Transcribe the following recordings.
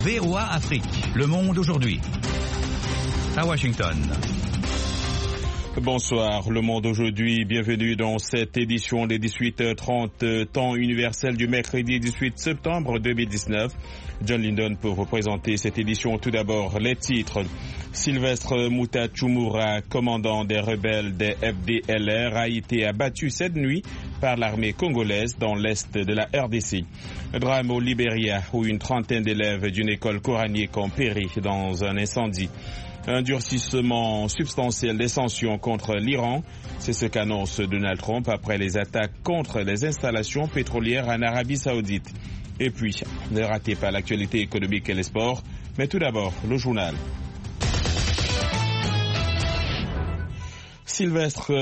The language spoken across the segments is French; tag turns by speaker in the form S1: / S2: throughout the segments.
S1: VOA Afrique, le monde aujourd'hui. À Washington.
S2: Bonsoir, le monde aujourd'hui. Bienvenue dans cette édition des 18h30, temps universel du mercredi 18 septembre 2019. John Lindon pour vous présenter cette édition. Tout d'abord, les titres. Sylvestre Muta-Chumura, commandant des rebelles des FDLR, a été abattu cette nuit par l'armée congolaise dans l'est de la RDC. Drame au Libéria, où une trentaine d'élèves d'une école coranique ont péri dans un incendie. Un durcissement substantiel des sanctions contre l'Iran, c'est ce qu'annonce Donald Trump après les attaques contre les installations pétrolières en Arabie Saoudite. Et puis, ne ratez pas l'actualité économique et les sports, mais tout d'abord, le journal. Sylvestre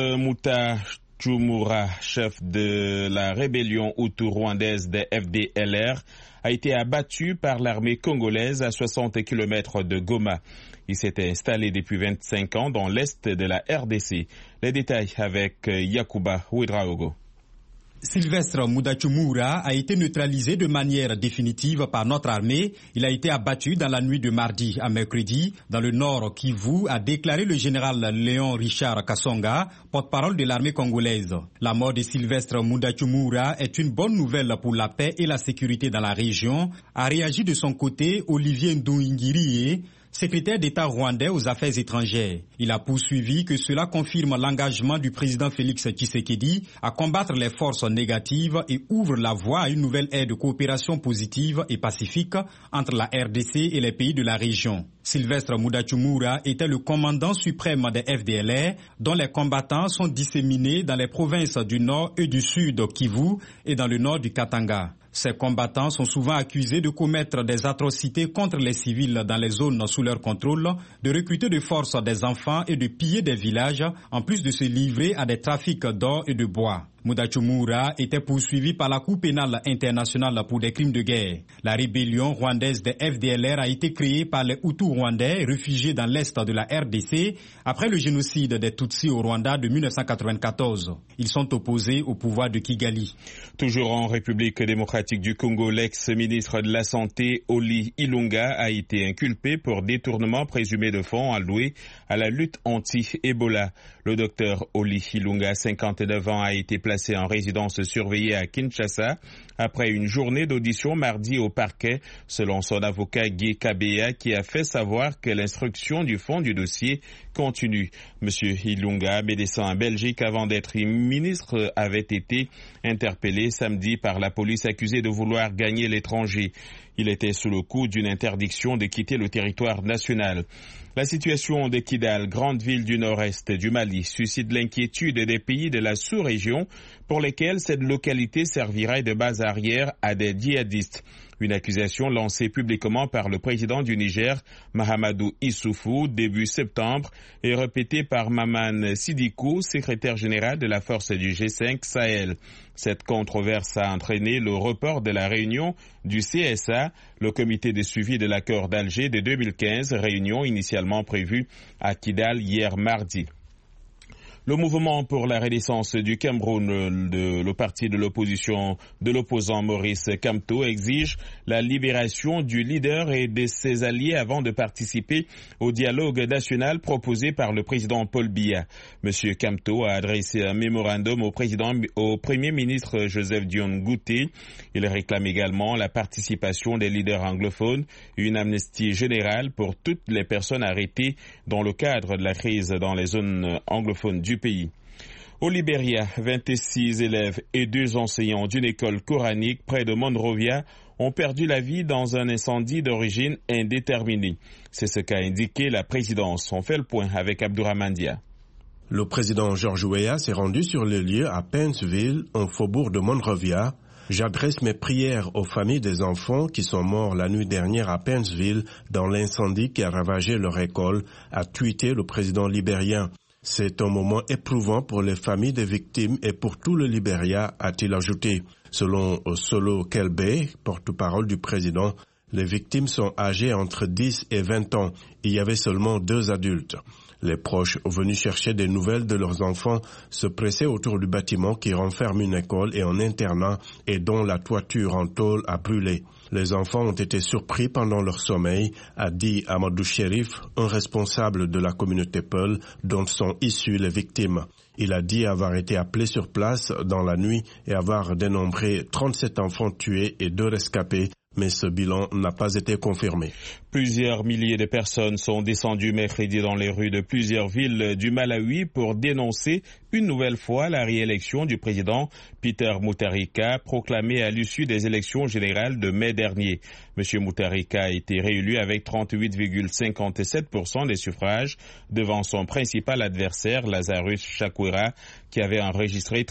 S2: Muta-Chumura, chef de la rébellion hutu-rwandaise des FDLR, a été abattu par l'armée congolaise à 60 km de Goma. Il s'était installé depuis 25 ans dans l'est de la RDC. Les détails avec Yacouba Ouedraogo.
S3: Sylvestre Muta-Chumura a été neutralisé de manière définitive par notre armée. Il a été abattu dans la nuit de mardi à mercredi dans le nord Kivu, a déclaré le général Léon Richard Kasonga, porte-parole de l'armée congolaise. La mort de Sylvestre Muta-Chumura est une bonne nouvelle pour la paix et la sécurité dans la région, a réagi de son côté Olivier Ndoingiriye, secrétaire d'État rwandais aux affaires étrangères. Il a poursuivi que cela confirme l'engagement du président Félix Tshisekedi à combattre les forces négatives et ouvre la voie à une nouvelle ère de coopération positive et pacifique entre la RDC et les pays de la région. Sylvestre Muta-Chumura était le commandant suprême des FDLR, dont les combattants sont disséminés dans les provinces du nord et du sud Kivu et dans le nord du Katanga. Ces combattants sont souvent accusés de commettre des atrocités contre les civils dans les zones sous leur contrôle, de recruter de force des enfants et de piller des villages, en plus de se livrer à des trafics d'or et de bois. Muta-Chumura était poursuivi par la Cour pénale internationale pour des crimes de guerre. La rébellion rwandaise des FDLR a été créée par les Hutus rwandais réfugiés dans l'est de la RDC après le génocide des Tutsis au Rwanda de 1994. Ils sont opposés au pouvoir de Kigali.
S2: Toujours en République démocratique du Congo, l'ex-ministre de la Santé, Oli Ilunga, a été inculpé pour détournement présumé de fonds alloués à la lutte anti-Ebola. Le docteur Oli Ilunga, 59 ans, a été placé en résidence surveillée à Kinshasa après une journée d'audition mardi au parquet, selon son avocat Guy Kabea, qui a fait savoir que l'instruction du fond du dossier continue. Monsieur Ilunga, médecin en Belgique avant d'être ministre, avait été interpellé samedi par la police accusé de vouloir gagner l'étranger. Il était sous le coup d'une interdiction de quitter le territoire national. La situation de Kidal, grande ville du nord-est du Mali, suscite l'inquiétude des pays de la sous-région pour lesquels cette localité servirait de base arrière à des djihadistes. Une accusation lancée publiquement par le président du Niger, Mahamadou Issoufou, début septembre, et répétée par Maman Sidikou, secrétaire général de la force du G5 Sahel. Cette controverse a entraîné le report de la réunion du CSA, le comité de suivi de l'accord d'Alger de 2015, réunion initialement prévue à Kidal hier mardi. Le mouvement pour la renaissance du Cameroun, le parti de l'opposition de l'opposant Maurice Kamto, exige la libération du leader et de ses alliés avant de participer au dialogue national proposé par le président Paul Biya. Monsieur Kamto a adressé un mémorandum au Premier ministre Joseph Dion Ngouté. Il réclame également la participation des leaders anglophones et une amnistie générale pour toutes les personnes arrêtées dans le cadre de la crise dans les zones anglophones du pays. Au Libéria, 26 élèves et 2 enseignants d'une école coranique près de Monrovia ont perdu la vie dans un incendie d'origine indéterminée. C'est ce qu'a indiqué la présidence. On fait le point avec Abdourahmane Dia.
S4: Le président George Weah s'est rendu sur le lieu à Paintsville, au faubourg de Monrovia. J'adresse mes prières aux familles des enfants qui sont morts la nuit dernière à Paintsville dans l'incendie qui a ravagé leur école, a tweeté le président libérien. C'est un moment éprouvant pour les familles des victimes et pour tout le Libéria, a-t-il ajouté. Selon Solo Kelbe, porte-parole du président, Les victimes sont âgées entre 10 et 20 ans. Il y avait seulement 2 adultes. Les proches venus chercher des nouvelles de leurs enfants se pressaient autour du bâtiment qui renferme une école et un internat et dont la toiture en tôle a brûlé. Les enfants ont été surpris pendant leur sommeil, a dit Amadou Chérif, un responsable de la communauté Peul dont sont issues les victimes. Il a dit avoir été appelé sur place dans la nuit et avoir dénombré 37 enfants tués et 2 rescapés. Mais ce bilan n'a pas été confirmé.
S2: Plusieurs milliers de personnes sont descendues mercredi dans les rues de plusieurs villes du Malawi pour dénoncer une nouvelle fois la réélection du président Peter Mutharika, proclamé à l'issue des élections générales de mai dernier. M. Mutharika a été réélu avec 38,57% des suffrages devant son principal adversaire, Lazarus Chakwera, qui avait enregistré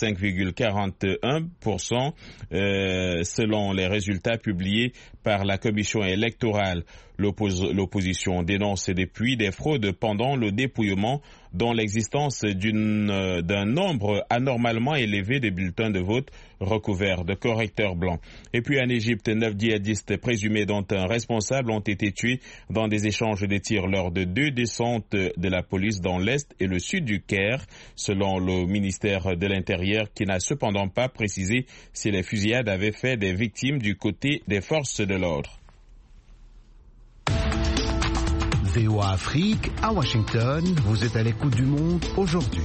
S2: 35,41% selon les résultats publiés par la commission électorale. L'opposition dénonce depuis des fraudes pendant le dépouillement, dont l'existence d'un nombre anormalement élevé de bulletins de vote recouverts de correcteurs blancs. Et puis en Égypte, 9 djihadistes présumés dont un responsable ont été tués dans des échanges de tirs lors de 2 descentes de la police dans l'est et le sud du Caire, selon le ministère de l'Intérieur, qui n'a cependant pas précisé si les fusillades avaient fait des victimes du côté des forces de l'ordre.
S5: VOA Afrique, à Washington, vous êtes à l'écoute du monde aujourd'hui.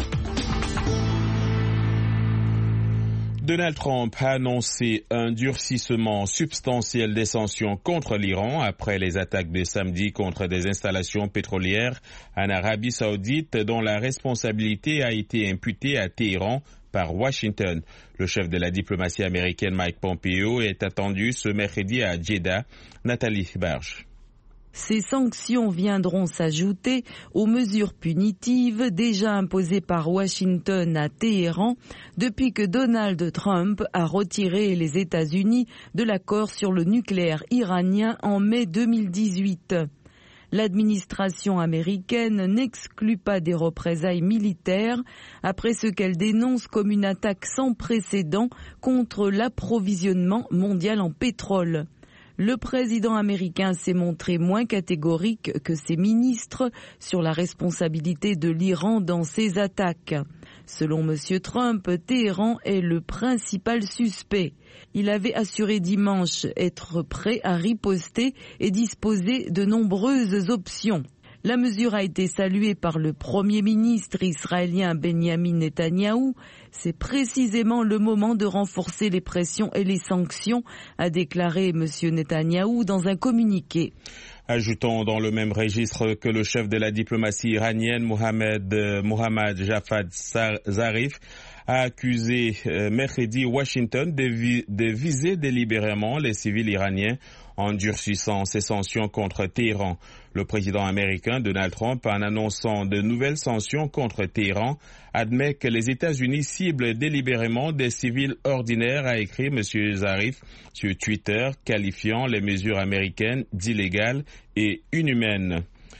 S2: Donald Trump a annoncé un durcissement substantiel des sanctions contre l'Iran après les attaques de samedi contre des installations pétrolières en Arabie Saoudite dont la responsabilité a été imputée à Téhéran par Washington. Le chef de la diplomatie américaine Mike Pompeo est attendu ce mercredi à Jeddah. Nathalie Barge.
S6: Ces sanctions viendront s'ajouter aux mesures punitives déjà imposées par Washington à Téhéran depuis que Donald Trump a retiré les États-Unis de l'accord sur le nucléaire iranien en mai 2018. L'administration américaine n'exclut pas des représailles militaires après ce qu'elle dénonce comme une attaque sans précédent contre l'approvisionnement mondial en pétrole. Le président américain s'est montré moins catégorique que ses ministres sur la responsabilité de l'Iran dans ces attaques. Selon M. Trump, Téhéran est le principal suspect. Il avait assuré dimanche être prêt à riposter et disposer de nombreuses options. La mesure a été saluée par le Premier ministre israélien Benjamin Netanyahou. C'est précisément le moment de renforcer les pressions et les sanctions, a déclaré M. Netanyahou dans un communiqué.
S2: Ajoutons dans le même registre que le chef de la diplomatie iranienne, Mohammad Javad Zarif, a accusé mercredi Washington de viser délibérément les civils iraniens en durcissant ses sanctions contre Téhéran. Le président américain Donald Trump, en annonçant de nouvelles sanctions contre Téhéran, admet que les États-Unis ciblent délibérément des civils ordinaires, a écrit M. Zarif sur Twitter, qualifiant les mesures américaines d'illégales et inhumaines.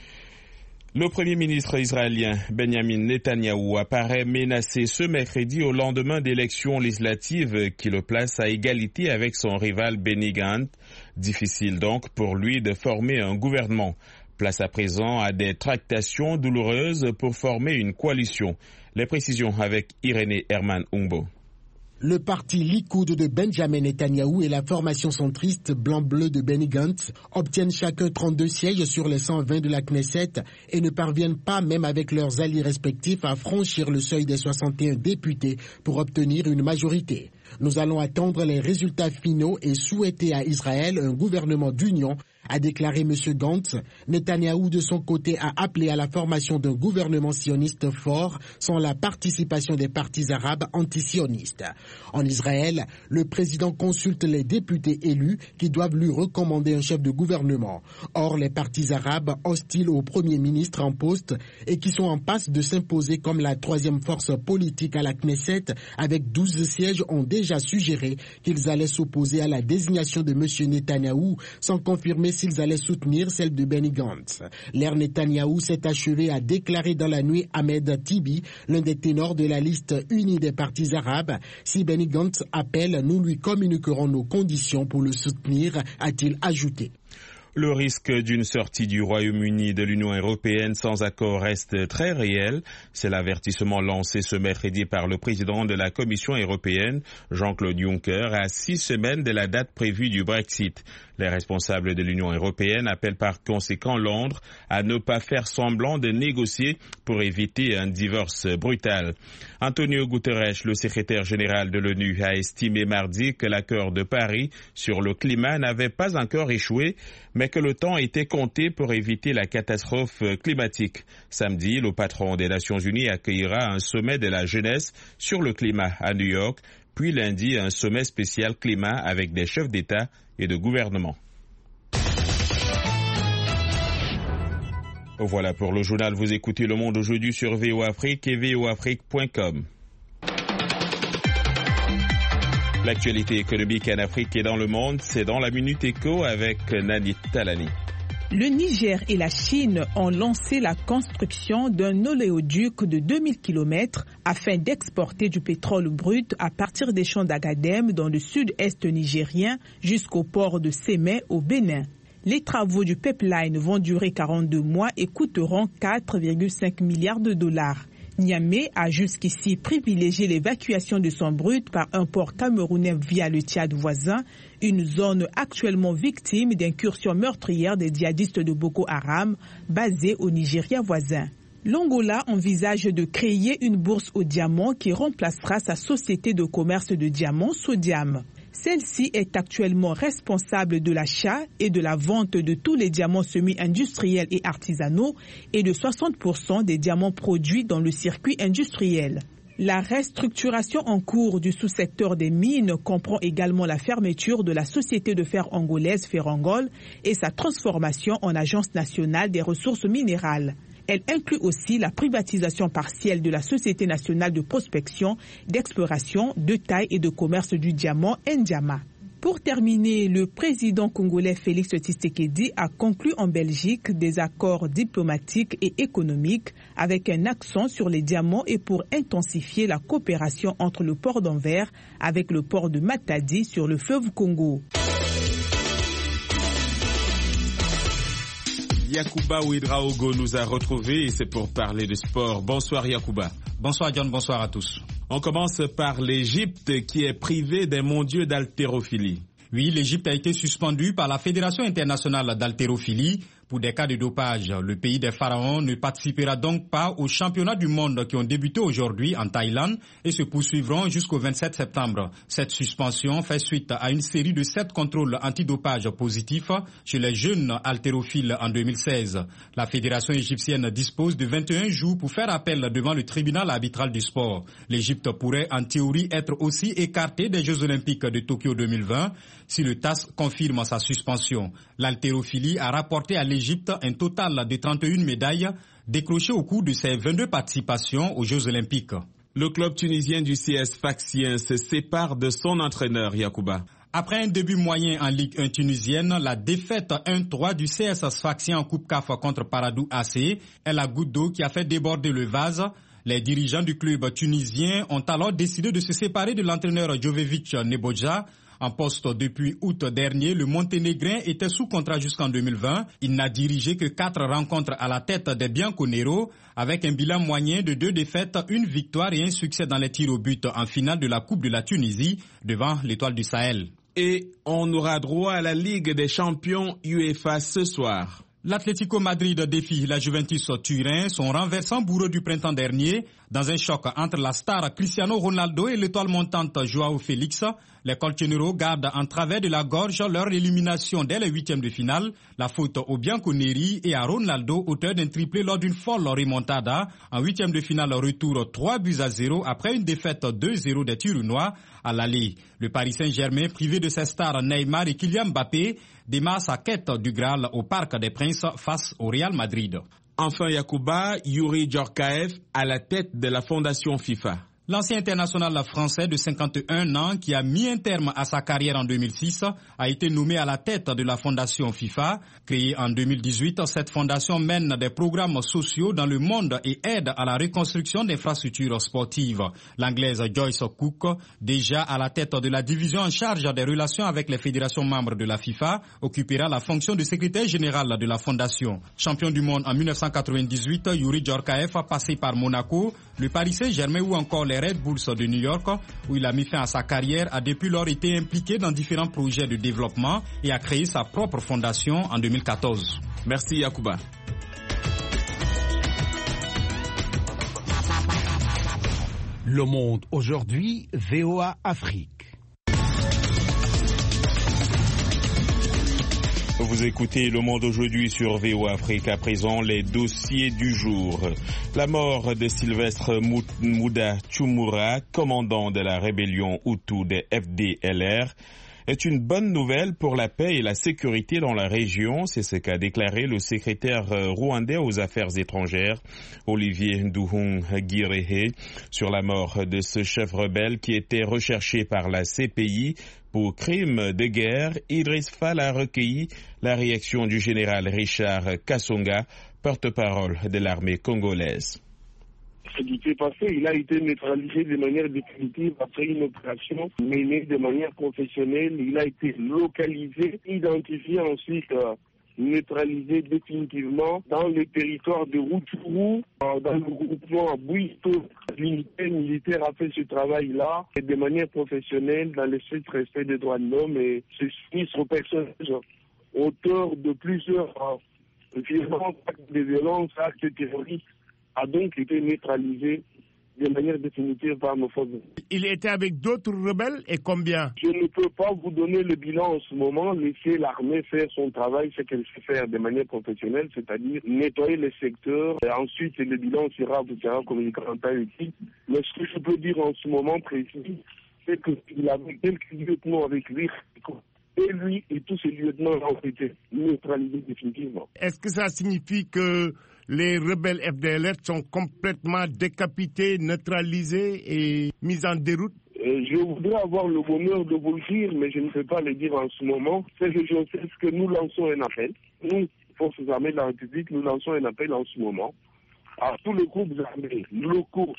S2: Le Premier ministre israélien Benjamin Netanyahou apparaît menacé ce mercredi au lendemain d'élections législatives qui le placent à égalité avec son rival Benny Gantz. Difficile donc pour lui de former un gouvernement. Place à présent à des tractations douloureuses pour former une coalition. Les précisions avec Irénée Herman Umbo.
S7: Le parti Likoud de Benjamin Netanyahou et la formation centriste blanc-bleu de Benny Gantz obtiennent chacun 32 sièges sur les 120 de la Knesset et ne parviennent pas, même avec leurs alliés respectifs, à franchir le seuil des 61 députés pour obtenir une majorité. Nous allons attendre les résultats finaux et souhaiter à Israël un gouvernement d'union, a déclaré M. Gantz. Netanyahou, de son côté, a appelé à la formation d'un gouvernement sioniste fort sans la participation des partis arabes antisionistes. En Israël, le président consulte les députés élus qui doivent lui recommander un chef de gouvernement. Or, les partis arabes hostiles au Premier ministre en poste et qui sont en passe de s'imposer comme la troisième force politique à la Knesset avec 12 sièges ont déjà suggéré qu'ils allaient s'opposer à la désignation de M. Netanyahou sans confirmer s'ils allaient soutenir celle de Benny Gantz. L'ère Netanyahou s'est achevé à déclarer dans la nuit Ahmed Tibi, l'un des ténors de la liste unie des partis arabes. Si Benny Gantz appelle, nous lui communiquerons nos conditions pour le soutenir, a-t-il ajouté.
S2: Le risque d'une sortie du Royaume-Uni de l'Union européenne sans accord reste très réel. C'est l'avertissement lancé ce mercredi par le président de la Commission européenne, Jean-Claude Juncker, à 6 semaines de la date prévue du Brexit. Les responsables de l'Union européenne appellent par conséquent Londres à ne pas faire semblant de négocier pour éviter un divorce brutal. Antonio Guterres, le secrétaire général de l'ONU, a estimé mardi que l'accord de Paris sur le climat n'avait pas encore échoué, mais que le temps était compté pour éviter la catastrophe climatique. Samedi, le patron des Nations Unies accueillera un sommet de la jeunesse sur le climat à New York, puis lundi un sommet spécial climat avec des chefs d'État et de gouvernement. Voilà pour le journal. Vous écoutez Le Monde aujourd'hui sur VOA Afrique et voafrique.com. L'actualité économique en Afrique et dans le monde, c'est dans la Minute Éco avec Nani Talani.
S8: Le Niger et la Chine ont lancé la construction d'un oléoduc de 2000 km afin d'exporter du pétrole brut à partir des champs d'Agadem dans le sud-est nigérien jusqu'au port de Sémé au Bénin. Les travaux du pipeline vont durer 42 mois et coûteront 4,5 milliards de dollars. Niamey a jusqu'ici privilégié l'évacuation de son brut par un port camerounais via le Tchad voisin, une zone actuellement victime d'incursions meurtrières des djihadistes de Boko Haram basés au Nigeria voisin. L'Angola envisage de créer une bourse au diamant qui remplacera sa société de commerce de diamants Sodiam. Celle-ci est actuellement responsable de l'achat et de la vente de tous les diamants semi-industriels et artisanaux et de 60% des diamants produits dans le circuit industriel. La restructuration en cours du sous-secteur des mines comprend également la fermeture de la société de fer angolaise Ferrangol et sa transformation en agence nationale des ressources minérales. Elle inclut aussi la privatisation partielle de la Société nationale de prospection, d'exploration, de taille et de commerce du diamant N'Diama. Pour terminer, le président congolais Félix Tshisekedi a conclu en Belgique des accords diplomatiques et économiques avec un accent sur les diamants et pour intensifier la coopération entre le port d'Anvers avec le port de Matadi sur le fleuve Congo.
S2: Yacouba Ouedraogo nous a retrouvés et c'est pour parler de sport. Bonsoir Yacouba.
S3: Bonsoir John, bonsoir à tous.
S2: On commence par l'Égypte qui est privée des mondiaux d'haltérophilie.
S3: Oui, l'Égypte a été suspendue par la Fédération internationale d'haltérophilie pour des cas de dopage. Le pays des pharaons ne participera donc pas aux championnats du monde qui ont débuté aujourd'hui en Thaïlande et se poursuivront jusqu'au 27 septembre. Cette suspension fait suite à une série de 7 contrôles antidopage positifs chez les jeunes haltérophiles en 2016. La fédération égyptienne dispose de 21 jours pour faire appel devant le tribunal arbitral du sport. L'Égypte pourrait en théorie être aussi écartée des Jeux olympiques de Tokyo 2020 si le TAS confirme sa suspension. L'haltérophilie a rapporté à l'Égypte un total de 31 médailles décrochées au cours de ses 22 participations aux Jeux olympiques.
S2: Le club tunisien du CS Sfaxien se sépare de son entraîneur Yacouba.
S3: Après un début moyen en Ligue 1 tunisienne, la défaite 1-3 du CS Sfaxien en Coupe CAF contre Paradou AC est la goutte d'eau qui a fait déborder le vase. Les dirigeants du club tunisien ont alors décidé de se séparer de l'entraîneur Jovevic Nebodja. En poste depuis août dernier, le Monténégrin était sous contrat jusqu'en 2020. Il n'a dirigé que 4 rencontres à la tête des Bianconero, avec un bilan moyen de 2 défaites, 1 victoire et un succès dans les tirs au but en finale de la Coupe de la Tunisie devant l'Étoile du Sahel.
S2: Et on aura droit à la Ligue des champions UEFA ce soir.
S3: L'Atlético Madrid défie la Juventus Turin, son renversant bourreau du printemps dernier, dans un choc entre la star Cristiano Ronaldo et l'étoile montante Joao Félix. Les colchonero gardent en travers de la gorge leur élimination dès les 8e de finale. La faute aux Bianconeri et à Ronaldo, auteur d'un triplé lors d'une folle remontada. En 8e de finale, retour 3-0 après une défaite 2-0 des Turinois à l'aller. Le Paris Saint-Germain, privé de ses stars Neymar et Kylian Mbappé, démarre sa quête du Graal au Parc des Princes face au Real Madrid.
S2: Enfin Yacouba, Youri Djorkaeff à la tête de la fondation FIFA.
S3: L'ancien international français de 51 ans qui a mis un terme à sa carrière en 2006 a été nommé à la tête de la fondation FIFA. Créée en 2018, cette fondation mène des programmes sociaux dans le monde et aide à la reconstruction d'infrastructures sportives. L'anglaise Joyce Cook, déjà à la tête de la division en charge des relations avec les fédérations membres de la FIFA, occupera la fonction de secrétaire général de la fondation. Champion du monde en 1998, Youri Djorkaeff a passé par Monaco, le Paris Saint-Germain ou encore les Red Bulls de New York, où il a mis fin à sa carrière, a depuis lors été impliqué dans différents projets de développement et a créé sa propre fondation en 2014.
S2: Merci Yacouba.
S5: Le Monde aujourd'hui, VOA Afrique.
S2: Vous écoutez Le Monde aujourd'hui sur VOA Afrique. À présent, les dossiers du jour. La mort de Sylvestre Mudachumura, commandant de la rébellion Hutu des FDLR, est une bonne nouvelle pour la paix et la sécurité dans la région. C'est ce qu'a déclaré le secrétaire rwandais aux affaires étrangères, Olivier Nduhungirehe, sur la mort de ce chef rebelle qui était recherché par la CPI pour crimes de guerre. Idriss Fall a recueilli la réaction du général Richard Kasonga, porte-parole de l'armée congolaise.
S9: Ce qui s'est passé, il a été neutralisé de manière définitive après une opération menée de manière professionnelle. Il a été localisé, identifié ensuite, neutralisé définitivement dans le territoire de Rutshuru, dans le groupement Bouito. L'unité militaire a fait ce travail-là de manière professionnelle dans le strict respect des droits de l'homme et ce sinistre personnage, auteur de plusieurs actes de violence, actes terroristes, a donc été neutralisé de manière définitive par nos forces.
S10: Il était avec d'autres rebelles et combien?
S9: Je ne peux pas vous donner le bilan en ce moment. Laissez l'armée faire son travail, ce qu'elle sait faire de manière professionnelle, c'est-à-dire nettoyer les secteurs. Et ensuite, le bilan vous sera communiqué en temps utile. Mais ce que je peux dire en ce moment précis, c'est qu'il avait quelques lieutenants avec lui. Et lui et tous ces lieutenants ont été neutralisés définitivement.
S10: Est-ce que ça signifie que les rebelles FDLR sont complètement décapités, neutralisés et mis en déroute?
S9: Je voudrais avoir le bonheur de vous le dire, mais je ne peux pas le dire en ce moment. C'est que je sais que nous lançons un appel. Nous, Forces armées de la République, nous lançons un appel en ce moment à tous les groupes armés locaux.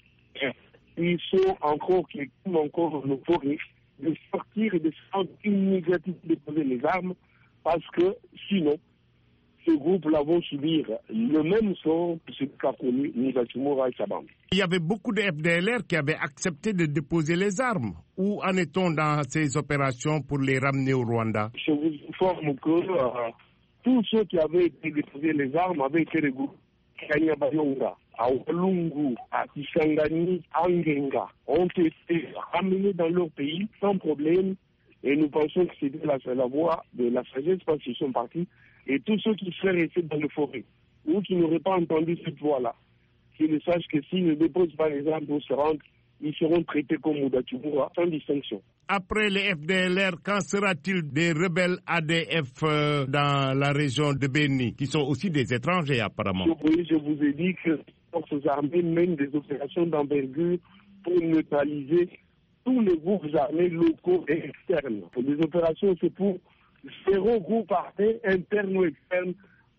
S9: Ils sont encore, qui écoutent encore nos forêts, de sortir et de se rendre immédiatement déposer les armes, parce que sinon, ces groupes-là vont subir le même sort que ce qu'a connu Mudachumura et sa bande.
S10: Il y avait beaucoup de FDLR qui avaient accepté de déposer les armes. Où en est-on dans ces opérations pour les ramener au Rwanda?
S9: Je vous informe que tous ceux qui avaient été déposés les armes avaient été regroupés à Kanyabayonga, à Walungu, à Kisangani, à Ngenga, ont été ramenés dans leur pays sans problème. Et nous pensons que c'était la voie de la sagesse parce qu'ils sont partis. Et tous ceux qui seraient restés dans les forêts ou qui n'auraient pas entendu cette voie-là, qu'ils sachent que s'ils ne déposent pas les armes pour se rendre, ils seront traités comme Mudachumura sans distinction.
S10: Après les FDLR, quand sera-t-il des rebelles ADF dans la région de Beni, qui sont aussi des étrangers apparemment?
S9: Oui, je vous ai dit que les forces armées mènent des opérations d'envergure pour neutraliser tous les groupes armés locaux et externes. Les opérations, c'est pour 0 groupe armé interne ou externe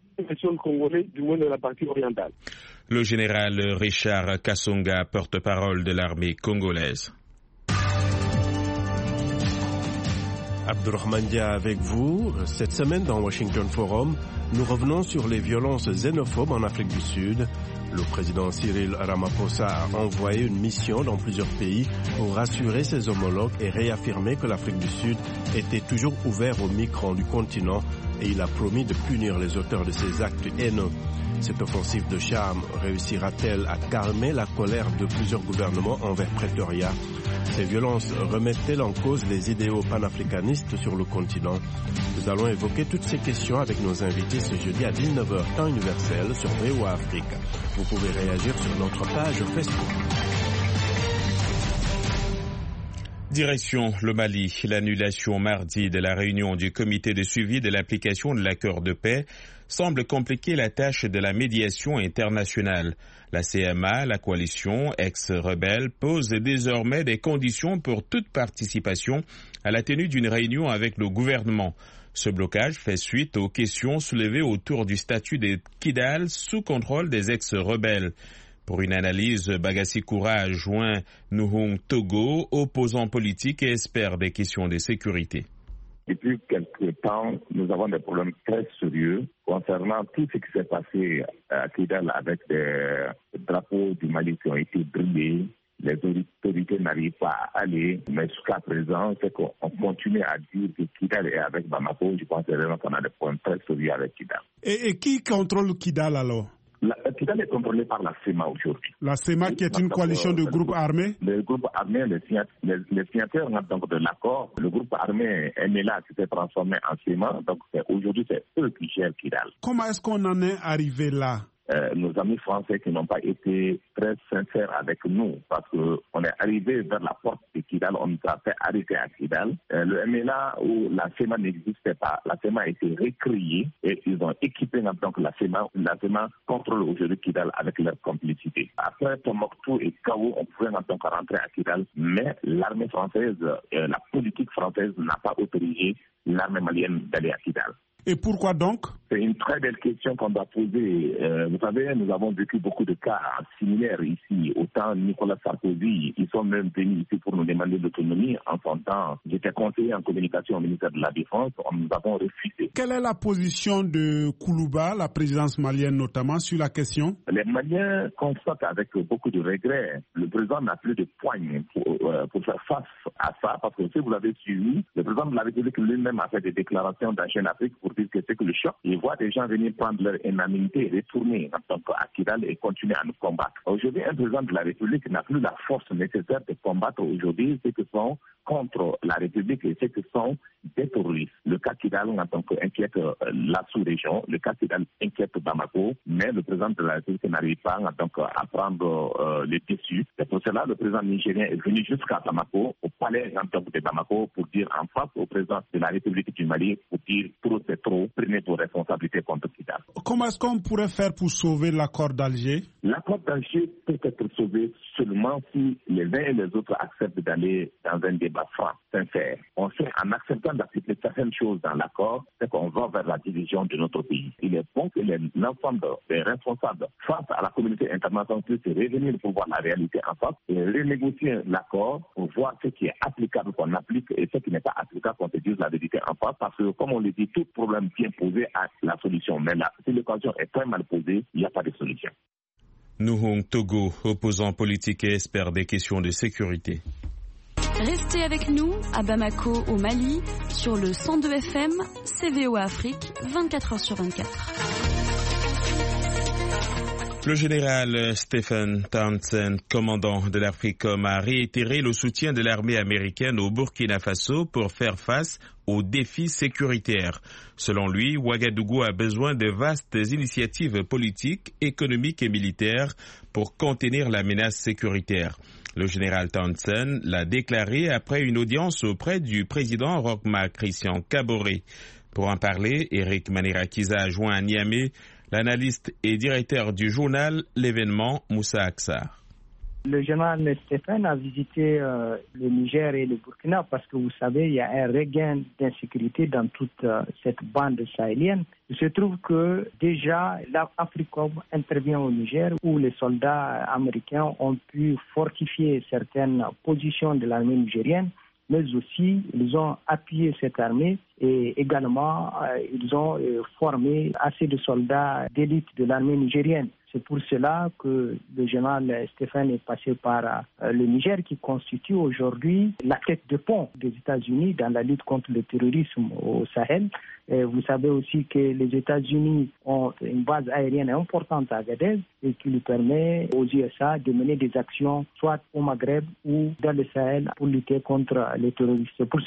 S9: de congolais, du moins de la partie orientale.
S2: Le général Richard Kasonga, porte-parole de l'armée congolaise.
S4: Abdurrahman Dia avec vous. Cette semaine dans Washington Forum, nous revenons sur les violences xénophobes en Afrique du Sud. Le président Cyril Ramaphosa a envoyé une mission dans plusieurs pays pour rassurer ses homologues et réaffirmer que l'Afrique du Sud était toujours ouverte aux migrants du continent et il a promis de punir les auteurs de ces actes haineux. Cette offensive de charme réussira-t-elle à calmer la colère de plusieurs gouvernements envers Pretoria? Ces violences remettent-elles en cause les idéaux panafricanistes sur le continent? Nous allons évoquer toutes ces questions avec nos invités ce jeudi à 19h temps universel sur VOA Afrique. Vous pouvez réagir sur notre page Facebook.
S2: Direction le Mali, l'annulation mardi de la réunion du comité de suivi de l'application de l'accord de paix semble compliquer la tâche de la médiation internationale. La CMA, la coalition ex-rebelle, pose désormais des conditions pour toute participation à la tenue d'une réunion avec le gouvernement. Ce blocage fait suite aux questions soulevées autour du statut de Kidal sous contrôle des ex-rebelles. Pour une analyse, Bagassi Koura a joint Nuhung Togo, opposant politique et expert des questions de sécurité.
S11: Depuis quelques temps, nous avons des problèmes très sérieux concernant tout ce qui s'est passé à Kidal avec des drapeaux du Mali qui ont été brûlés. Les autorités n'arrivent pas à aller, mais jusqu'à présent, c'est qu'on continue à dire que Kidal est avec Bamako. Je pense vraiment qu'on a des problèmes très sérieux avec Kidal.
S12: Et qui contrôle Kidal alors?
S11: Kidal est contrôlé par la CEMA aujourd'hui.
S12: La CEMA qui est une coalition de groupes armés?
S11: Le groupe armé, les signataires donc, de l'accord, le groupe armé MLA qui s'est transformé en CEMA, donc aujourd'hui c'est eux qui gèrent Kidal.
S12: Comment est-ce qu'on en est arrivé là?
S11: Nos amis français qui n'ont pas été très sincères avec nous parce qu'on est arrivé vers la porte de Kidal, on nous a fait arrêter à Kidal. Le MLA où la CEMA n'existait pas, la CEMA a été recréée et ils ont équipé donc la CEMA contrôle aujourd'hui Kidal avec leur complicité. Après Tombouctou et Kao, on pouvait donc rentrer à Kidal, mais l'armée française, la politique française n'a pas autorisé l'armée malienne d'aller à Kidal.
S12: Et pourquoi donc?
S11: C'est une très belle question qu'on doit poser. Vous savez, nous avons vécu beaucoup de cas similaires ici. Autant Nicolas Sarkozy, ils sont même venus ici pour nous demander l'autonomie. En son temps, j'étais conseiller en communication au ministère de la Défense. Nous avons refusé.
S12: Quelle est la position de Koulouba, la présidence malienne notamment, sur la question?
S11: Les Maliens constatent avec beaucoup de regrets. Le président n'a plus de poigne pour faire face à ça. Parce que si vous l'avez suivi, le président de la République lui-même a fait des déclarations dans Jeune Afrique pour dire que c'est que le choc. Il voit des gens venir prendre leur indemnité, retourner à Kidal et continuer à nous combattre. Aujourd'hui, un président de la République n'a plus la force nécessaire de combattre aujourd'hui ceux qui sont contre la République et ceux qui sont des terroristes. Le cas Kidal inquiète la sous-région, le cas Kidal inquiète Bamako, mais le président de la République n'arrive pas à prendre les dessus. C'est pour cela que le président nigérien est venu jusqu'à Bamako, au palais de Bamako, pour dire en face au président de la République du Mali, pour dire trop c'est trop, prenez vos responsabilités contre Kidal.
S12: Comment est-ce qu'on pourrait faire pour sauver l'accord d'Alger?
S11: L'accord d'Alger peut être sauvé seulement si les uns et les autres acceptent d'aller dans un débat franc, sincère. On sait, en acceptant d'accepter certaines choses dans l'accord, c'est qu'on va vers la division de notre pays. Il est bon que l'ensemble des responsables face à la communauté internationale puissent revenir pour voir la réalité en face et renégocier l'accord pour voir ce qui est applicable qu'on applique et ce qui n'est pas applicable qu'on se dise la vérité en face. Parce que, comme on le dit, tout problème bien posé a la solution. Mais là, si l'occasion est très mal posée, il n'y a pas de solution.
S2: Nuhung Togo, opposant politique et expert des questions de sécurité.
S13: Restez avec nous à Bamako au Mali sur le 102 FM CVO Afrique 24h sur 24.
S2: Le général Stephen Townsend, commandant de l'AFRICOM, a réitéré le soutien de l'armée américaine au Burkina Faso pour faire face aux défis sécuritaires. Selon lui, Ouagadougou a besoin de vastes initiatives politiques, économiques et militaires pour contenir la menace sécuritaire. Le général Townsend l'a déclaré après une audience auprès du président Roch-Marc Christian Kaboré. Pour en parler, Eric Manirakiza a joint à Niamey l'analyste et directeur du journal L'événement, Moussa Aksar.
S14: Le général Stéphane a visité le Niger et le Burkina parce que vous savez, il y a un regain d'insécurité dans toute cette bande sahélienne. Il se trouve que déjà l'AFRICOM intervient au Niger où les soldats américains ont pu fortifier certaines positions de l'armée nigérienne, mais aussi ils ont appuyé cette armée et également ils ont formé assez de soldats d'élite de l'armée nigérienne. C'est pour cela que le général Stéphane est passé par le Niger qui constitue aujourd'hui la tête de pont des États-Unis dans la lutte contre le terrorisme au Sahel. Et vous savez aussi que les États-Unis ont une base aérienne importante à Agadez et qui lui permet aux USA de mener des actions soit au Maghreb ou dans le Sahel pour lutter contre les terroristes. C'est pour cela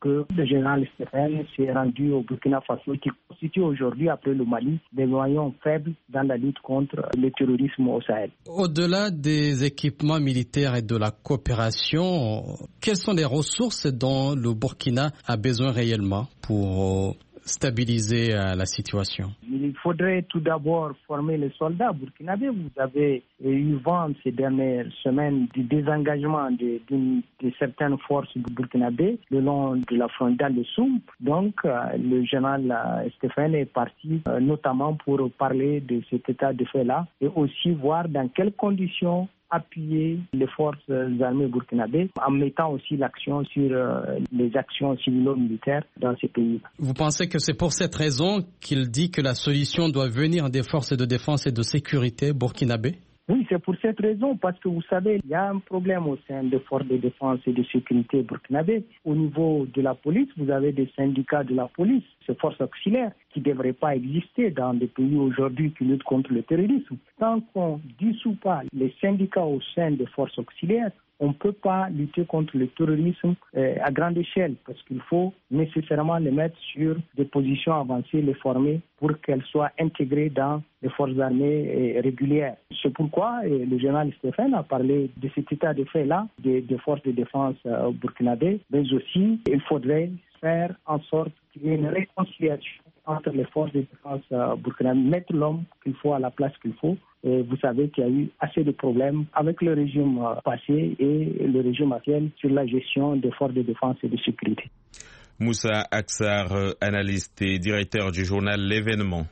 S14: que le général Stéphane s'est rendu au Burkina Faso, qui constitue aujourd'hui, après le Mali, des maillons faibles dans la lutte contre le terrorisme au Sahel.
S15: Au-delà des équipements militaires et de la coopération, quelles sont les ressources dont le Burkina a besoin réellement pour stabiliser la situation?
S14: Il faudrait tout d'abord former les soldats burkinabés. Vous avez eu vent ces dernières semaines du désengagement de certaines forces burkinabées le long de la frontière de Soum. Donc, le général Stéphane est parti notamment pour parler de cet état de fait-là et aussi voir dans quelles conditions appuyer les forces armées burkinabées en mettant aussi l'action sur les actions civilo-militaires dans ces pays.
S15: Vous pensez que c'est pour cette raison qu'il dit que la solution doit venir des forces de défense et de sécurité burkinabées?
S14: Oui, c'est pour cette raison, parce que vous savez, il y a un problème au sein des forces de défense et de sécurité burkinabées. Au niveau de la police, vous avez des syndicats de la police, ces forces auxiliaires, qui ne devraient pas exister dans des pays aujourd'hui qui luttent contre le terrorisme. Tant qu'on ne dissout pas les syndicats au sein des forces auxiliaires, on ne peut pas lutter contre le terrorisme à grande échelle, parce qu'il faut nécessairement les mettre sur des positions avancées, les former pour qu'elles soient intégrées dans les forces armées régulières. C'est pourquoi le général Stéphane a parlé de cet état de fait-là, des forces de défense burkinabées, mais aussi il faudrait faire en sorte qu'il y ait une réconciliation entre les forces de défense burkinabées, mettre l'homme qu'il faut à la place qu'il faut. Et vous savez qu'il y a eu assez de problèmes avec le régime passé et le régime actuel sur la gestion des forces de défense et de sécurité.
S2: Moussa Aksar, analyste et directeur du journal L'Événement.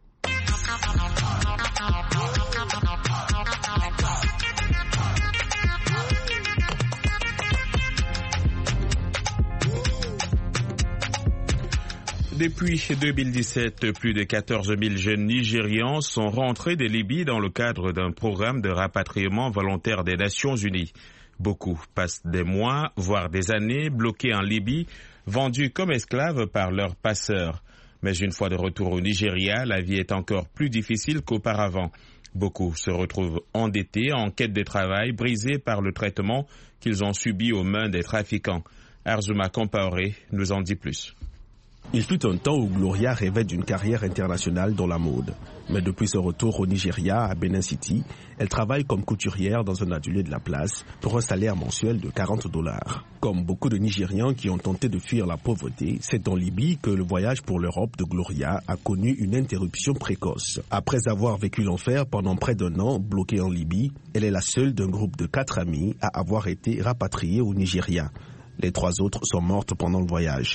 S2: Depuis 2017, plus de 14 000 jeunes Nigérians sont rentrés de Libye dans le cadre d'un programme de rapatriement volontaire des Nations Unies. Beaucoup passent des mois, voire des années, bloqués en Libye, vendus comme esclaves par leurs passeurs. Mais une fois de retour au Nigeria, la vie est encore plus difficile qu'auparavant. Beaucoup se retrouvent endettés, en quête de travail, brisés par le traitement qu'ils ont subi aux mains des trafiquants. Arzuma Compaoré nous en dit plus.
S16: Il fut un temps où Gloria rêvait d'une carrière internationale dans la mode. Mais depuis son retour au Nigeria, à Benin City, elle travaille comme couturière dans un atelier de la place pour un salaire mensuel de $40. Comme beaucoup de Nigérians qui ont tenté de fuir la pauvreté, c'est en Libye que le voyage pour l'Europe de Gloria a connu une interruption précoce. Après avoir vécu l'enfer pendant près d'1 an bloquée en Libye, elle est la seule d'un groupe de 4 amis à avoir été rapatriée au Nigeria. Les 3 autres sont mortes pendant le voyage.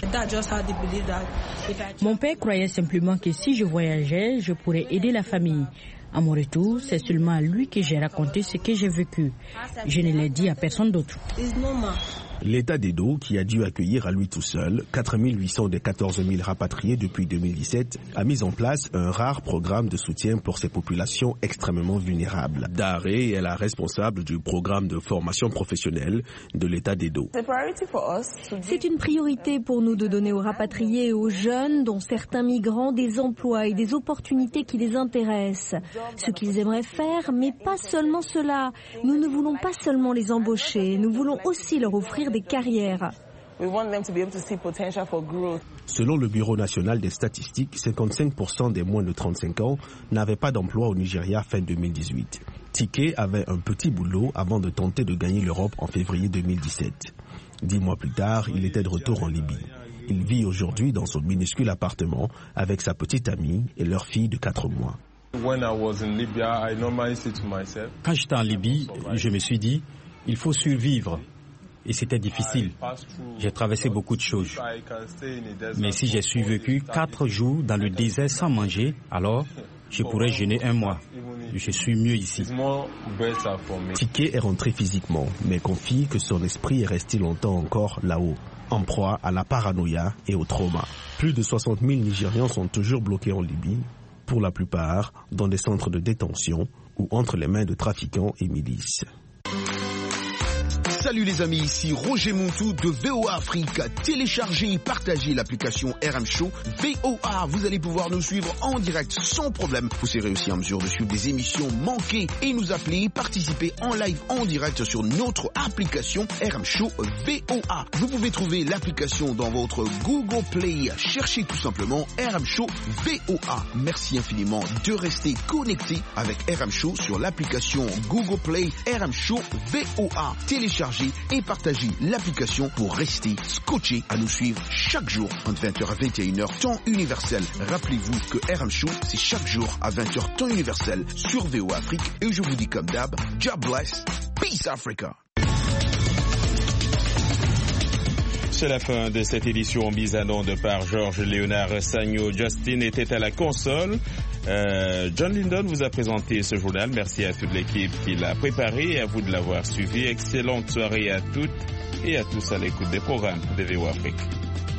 S17: Mon père croyait simplement que si je voyageais, je pourrais aider la famille. À mon retour, c'est seulement à lui que j'ai raconté ce que j'ai vécu. Je ne l'ai dit à personne d'autre.
S16: L'État d'Edo, qui a dû accueillir à lui tout seul 4 800 des 14 000 rapatriés depuis 2017, a mis en place un rare programme de soutien pour ces populations extrêmement vulnérables. Daré est la responsable du programme de formation professionnelle de l'État d'Edo.
S18: C'est une priorité pour nous de donner aux rapatriés et aux jeunes, dont certains migrants, des emplois et des opportunités qui les intéressent. Ce qu'ils aimeraient faire, mais pas seulement cela. Nous ne voulons pas seulement les embaucher, nous voulons aussi leur offrir des carrières.
S16: Selon le Bureau national des statistiques, 55% des moins de 35 ans n'avaient pas d'emploi au Nigeria fin 2018. Tike avait un petit boulot avant de tenter de gagner l'Europe en février 2017. 10 mois plus tard, il était de retour en Libye. Il vit aujourd'hui dans son minuscule appartement avec sa petite amie et leur fille de 4 mois.
S3: Quand j'étais en Libye, je me suis dit, il faut survivre. Et c'était difficile. J'ai traversé beaucoup de choses. Mais si j'ai survécu 4 jours dans le désert sans manger, alors je pourrais jeûner 1 mois. Je suis mieux ici.
S16: Tike est rentré physiquement, mais confie que son esprit est resté longtemps encore là-haut, en proie à la paranoïa et au trauma. Plus de 60 000 Nigérians sont toujours bloqués en Libye, pour la plupart dans des centres de détention ou entre les mains de trafiquants et milices.
S19: Salut les amis, ici Roger Montou de VOA Afrique. Téléchargez et partagez l'application RM Show VOA. Vous allez pouvoir nous suivre en direct sans problème. Vous serez aussi en mesure de suivre des émissions manquées et nous appeler, participer en live en direct sur notre application RM Show VOA. Vous pouvez trouver l'application dans votre Google Play. Cherchez tout simplement RM Show VOA. Merci infiniment de rester connecté avec RM Show sur l'application Google Play RM Show VOA. Téléchargez et partagez l'application pour rester scotché à nous suivre chaque jour entre 20h à 21h temps universel. Rappelez-vous que RM Show c'est chaque jour à 20h temps universel sur VOA Afrique et je vous dis comme d'hab, God bless, peace Africa.
S2: C'est la fin de cette édition mise en onde par Georges Léonard Sagno. Justin était à la console. John Lyndon vous a présenté ce journal. Merci à toute l'équipe qui l'a préparé et à vous de l'avoir suivi. Excellente soirée à toutes et à tous à l'écoute des programmes de VOA Afrique.